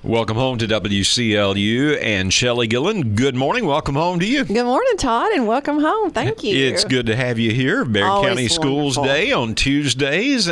Welcome home to WCLU and Shelley Gillen. Good morning. Welcome home to you. Good morning, Todd, and welcome home. Thank you. It's good to have you here. Barron County Schools Day on Tuesdays,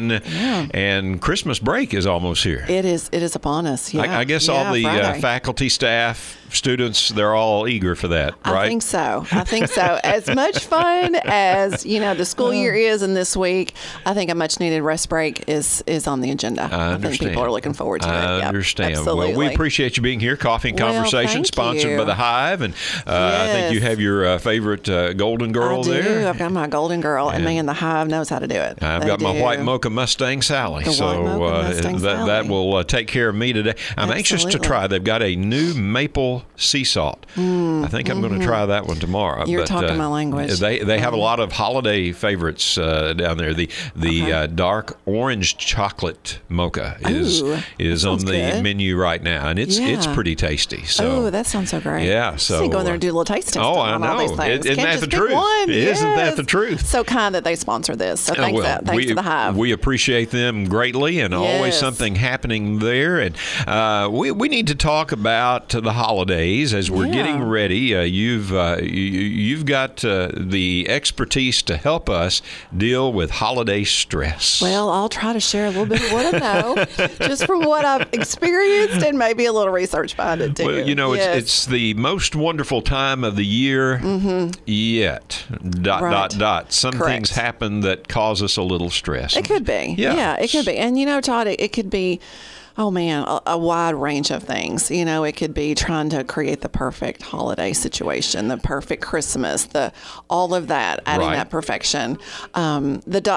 and Christmas break is almost here. It is upon us. Yeah. I guess all the faculty, staff, students, they're all eager for that, right? I think so. As much fun as, the school year is in this week, I think a much needed rest break is on the agenda. I think people are looking forward to it. I understand. Absolutely. Well, we appreciate you being here. Coffee and Conversation, sponsored by the Hive. And I think you have your favorite Golden Girl there. I do. I've got my Golden Girl, and man, the Hive knows how to do it. I've got my White Mocha Mustang Sally. That will take care of me today. I'm anxious to try. They've got a new maple sea salt. I think I'm going to try that one tomorrow. You're talking my language. They have a lot of holiday favorites down there. The dark orange chocolate mocha is on the menu right now, and it's pretty tasty. So that sounds so great. Yeah, so you go in there and do a little taste test I know. all these things. Isn't that the truth? Isn't that the truth? So kind that they sponsor this. So thanks to the Hive. We appreciate them greatly, and always something happening there. And we need to talk about the holidays as we're getting ready. You've got the expertise to help us deal with holiday stress. Well, I'll try to share a little bit of what I know, just from what I've experienced, and maybe a little research behind it too. Well, it's the most wonderful time of the year yet. Some things happen that cause us a little stress. It could be. Yeah, it could be. And Todd, it could be, a wide range of things. It could be trying to create the perfect holiday situation, the perfect Christmas, all of that, adding that perfection. The ...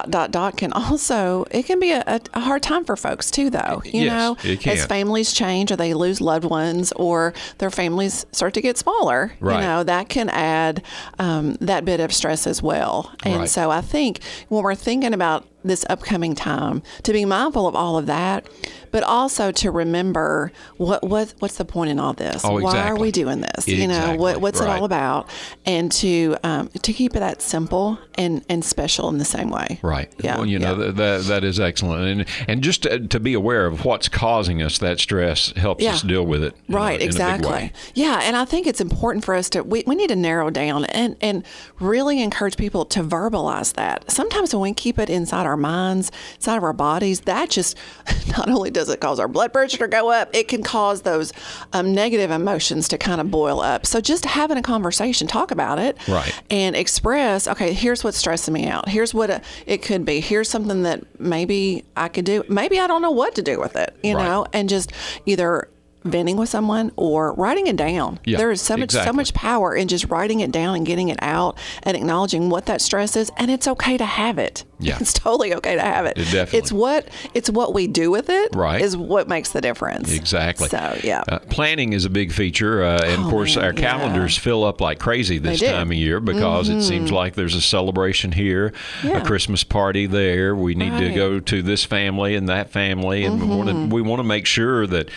can also, it can be a hard time for folks too, though. It can. As families change or they lose loved ones or their families start to get smaller, that can add that bit of stress as well. And so I think when we're thinking about this upcoming time, to be mindful of all of that, but also to remember what's the point in all this? Why are we doing this? What's it all about? And to keep it that simple and special in the same way. Right. Yeah. Well, that is excellent. And just to be aware of what's causing us that stress helps us deal with it. Right. Exactly. In a big way. Yeah. And I think it's important for us we need to narrow down and really encourage people to verbalize that. Sometimes when we keep it inside our minds, inside of our bodies, that just not only does it cause our blood pressure to go up, it can cause those negative emotions to kind of boil up. So just having a conversation, talk about it, and express, okay, here's what's stressing me out. Here's what it could be. Here's something that maybe I could do. Maybe I don't know what to do with it, and just either venting with someone or writing it down. There is so much power in just writing it down and getting it out and acknowledging what that stress is, and it's okay to have it. It's totally okay to have it. Definitely. It's what we do with it is what makes the difference. Exactly. So planning is a big feature, and of course our calendars fill up like crazy this time of year because it seems like there's a celebration here, a Christmas party there. We need to go to this family and that family, and we want to make sure that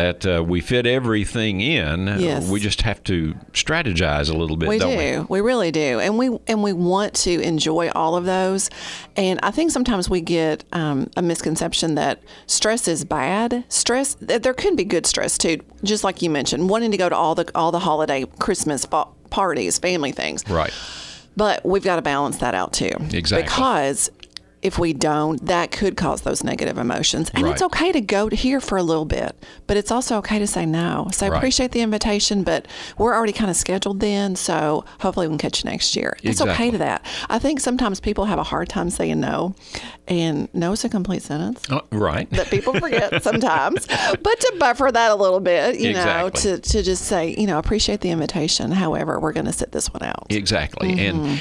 we fit everything in. We just have to strategize a little bit. We really do, and we want to enjoy all of those. And I think sometimes we get a misconception that stress is bad. Stress, there can be good stress too, just like you mentioned, wanting to go to all the holiday Christmas parties, family things. Right. But we've got to balance that out too. Exactly. Because if we don't, that could cause those negative emotions. And it's okay to go here for a little bit, but it's also okay to say no. So I appreciate the invitation, but we're already kind of scheduled then, so hopefully we can catch you next year. It's okay to that. I think sometimes people have a hard time saying no, and no is a complete sentence. That people forget sometimes. But to buffer that a little bit, to just say, appreciate the invitation. However, we're going to sit this one out. Exactly.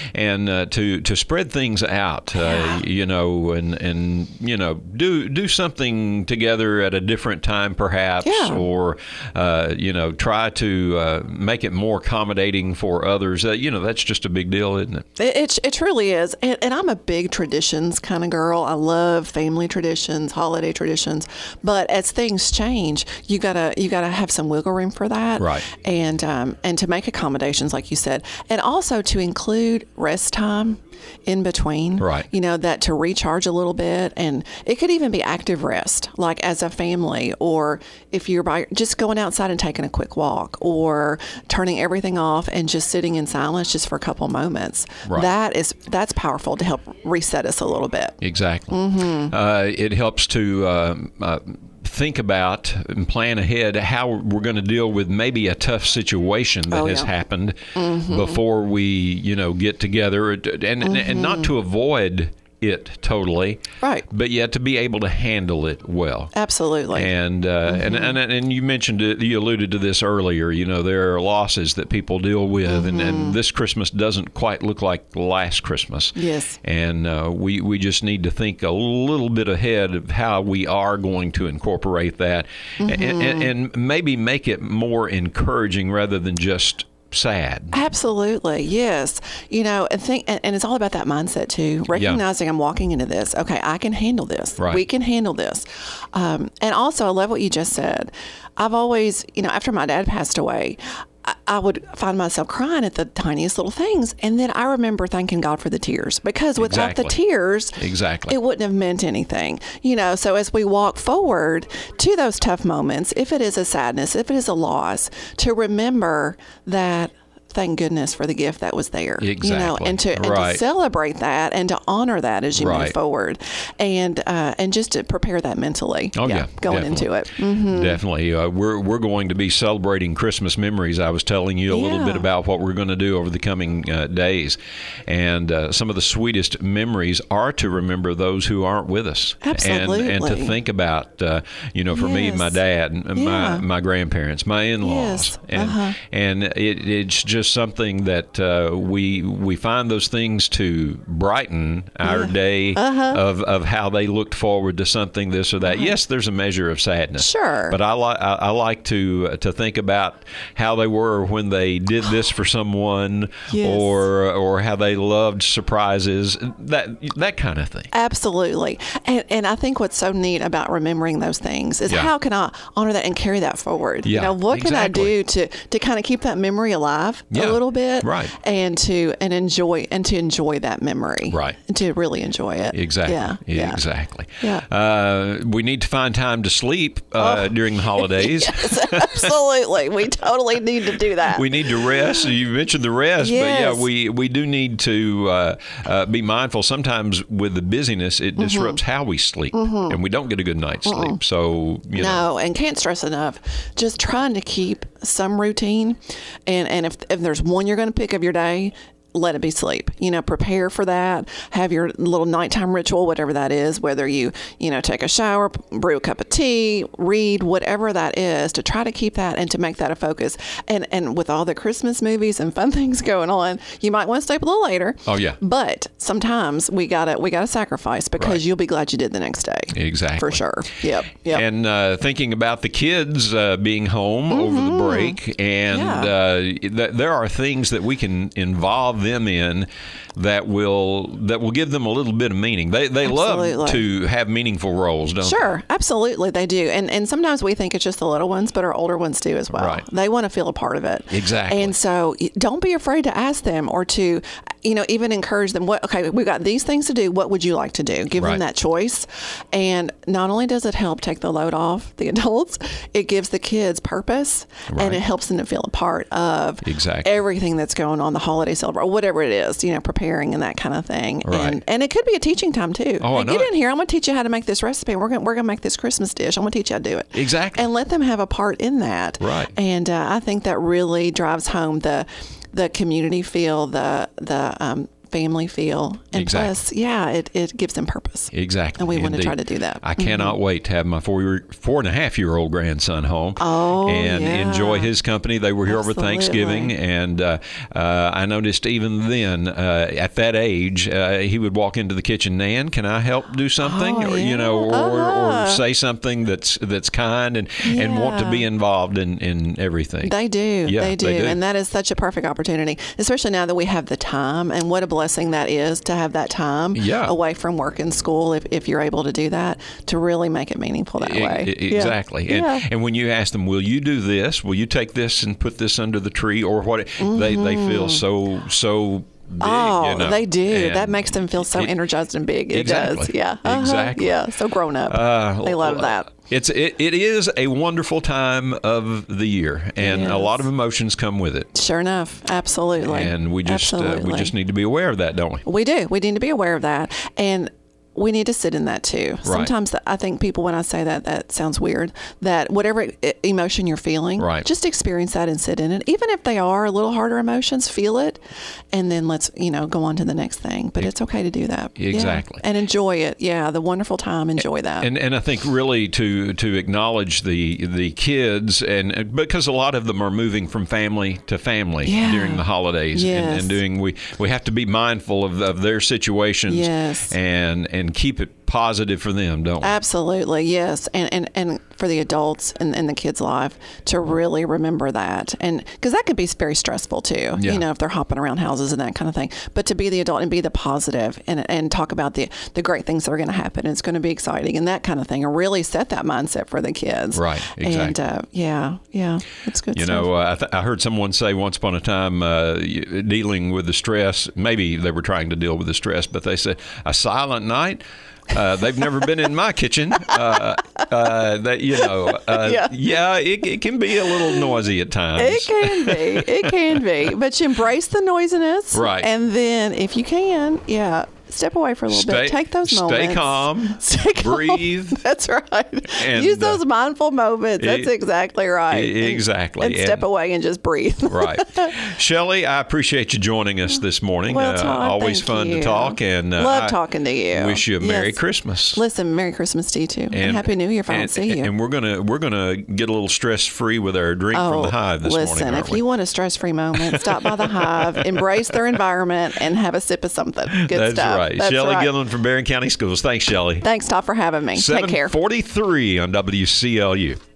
And to spread things out, do something together at a different time perhaps, or try to make it more accommodating for others. That's just a big deal, isn't it? It truly is. And I'm a big traditions kind of girl. I love family traditions, holiday traditions, but as things change, you gotta have some wiggle room for that, and to make accommodations like you said, and also to include rest time. in between. Right. That to recharge a little bit. And it could even be active rest, like as a family, or if you're just going outside and taking a quick walk, or turning everything off and just sitting in silence just for a couple moments. Right. That's powerful to help reset us a little bit. Exactly. It helps to think about and plan ahead how we're going to deal with maybe a tough situation that has happened before we, get together, and not to avoid it totally, right? But yet to be able to handle it well. Absolutely. And and you mentioned it, you alluded to this earlier. There are losses that people deal with, and this Christmas doesn't quite look like last Christmas. Yes. And we just need to think a little bit ahead of how we are going to incorporate that, and maybe make it more encouraging rather than just sad. Absolutely. Yes. And it's all about that mindset too. Recognizing I'm walking into this. Okay, I can handle this. Right. We can handle this. And also, I love what you just said. I've always, after my dad passed away, I would find myself crying at the tiniest little things. And then I remember thanking God for the tears, because without the tears, it wouldn't have meant anything. So as we walk forward to those tough moments, if it is a sadness, if it is a loss, to remember that, thank goodness for the gift that was there. Exactly. And to celebrate that and to honor that as you move forward, and just to prepare that mentally. Going definitely. Into it. Definitely. We're going to be celebrating Christmas memories. I was telling you a little bit about what we're going to do over the coming days, and some of the sweetest memories are to remember those who aren't with us. Absolutely. And to think about, for me, my dad, my grandparents, my in-laws, and it's just something that we find those things to brighten our day of how they looked forward to something, this or that. Yes, there's a measure of sadness. Sure. But I like to think about how they were when they did this for someone, or how they loved surprises, that kind of thing. Absolutely. And I think what's so neat about remembering those things is how can I honor that and carry that forward? What can I do to kind of keep that memory alive a little bit, right? And to enjoy that memory, right? And to really enjoy it. Exactly. Exactly. Yeah. We need to find time to sleep during the holidays. Yes, absolutely. We totally need to do that. We need to rest. You mentioned the rest, but we do need to be mindful. Sometimes with the busyness, it disrupts how we sleep, and we don't get a good night's sleep. So and can't stress enough. Just trying to keep some routine, and if there's one you're going to pick of your day, let it be sleep. Prepare for that. Have your little nighttime ritual, whatever that is, whether you take a shower, brew a cup of tea, read, whatever that is, to try to keep that and to make that a focus. And with all the Christmas movies and fun things going on, you might want to stay up a little later. Oh, yeah. But sometimes we gotta sacrifice, because you'll be glad you did the next day. Exactly. For sure. Yep. And thinking about the kids being home over the break, and there are things that we can involve them in that will give them a little bit of meaning. They love to have meaningful roles, don't they? Sure, absolutely they do. And sometimes we think it's just the little ones, but our older ones do as well. Right. They want to feel a part of it. Exactly. And so don't be afraid to ask them, or to even encourage them. We've got these things to do. What would you like to do? Give them that choice. And not only does it help take the load off the adults, it gives the kids purpose, and it helps them to feel a part of everything that's going on, the holiday celebration, whatever it is, preparing and that kind of thing. Right. And it could be a teaching time too. Oh, get in here. I'm going to teach you how to make this recipe. We're going to make this Christmas dish. I'm going to teach you how to do it. Exactly. And let them have a part in that. Right. And I think that really drives home the community feel, the family feel, and plus, it gives them purpose. Exactly. And we want to try to do that. I cannot wait to have my 4.5-year-old grandson home and enjoy his company. They were here over Thanksgiving, and I noticed even then, at that age, he would walk into the kitchen. Nan, can I help do something? Or say something that's kind and want to be involved in everything. They do. Yeah, they do. And that is such a perfect opportunity, especially now that we have the time, and what a blessing that is to have that time away from work and school, if you're able to do that, to really make it meaningful that way. Exactly. And when you ask them, will you do this? Will you take this and put this under the tree, or what? They feel so big. They do. That makes them feel so energized and big. It does. Yeah. Exactly. Yeah. So grown up. They love that. It is a wonderful time of the year, and a lot of emotions come with it. Sure enough, absolutely. And we just need to be aware of that, don't we? We do. We need to be aware of that, and we need to sit in that too. Right. Sometimes I think people, when I say that sounds weird, that whatever emotion you're feeling, just experience that and sit in it. Even if they are a little harder emotions, feel it, and then let's go on to the next thing. But it's okay to do that. Exactly. Yeah. And enjoy it. Yeah, the wonderful time. Enjoy that. And I think really to acknowledge the kids, and because a lot of them are moving from family to family during the holidays, and we have to be mindful of their situations. Yes. And keep it positive for them, don't we? Absolutely, yes. And for the adults and the kids' life to really remember that. And because that could be very stressful too, if they're hopping around houses and that kind of thing. But to be the adult and be the positive and talk about the great things that are going to happen. And it's going to be exciting and that kind of thing. And really set that mindset for the kids. Right, exactly. And it's good stuff. I heard someone say once upon a time, dealing with the stress, maybe they were trying to deal with the stress, but they said, a silent night? They've never been in my kitchen. It can be a little noisy at times. It can be. But you embrace the noisiness. Right. And then if you can, step away for a little bit. Take those moments. Stay calm. Breathe. That's right. And use those mindful moments. That's exactly right. Exactly. And step away and just breathe. Right. Shelley, I appreciate you joining us this morning. Well, Todd, always fun to talk. And love talking to you. Wish you a Merry Christmas. Listen, Merry Christmas to you too. And Happy New Year if I don't see you. And we're gonna get a little stress free with our drink from the Hive this morning. Listen, if you want a stress free moment, stop by the Hive, embrace their environment, and have a sip of something. Good stuff. Right. Shelley Gillen from Berrien County Schools. Thanks, Shelley. Thanks, Todd, for having me. Take care. 7:43 on WCLU.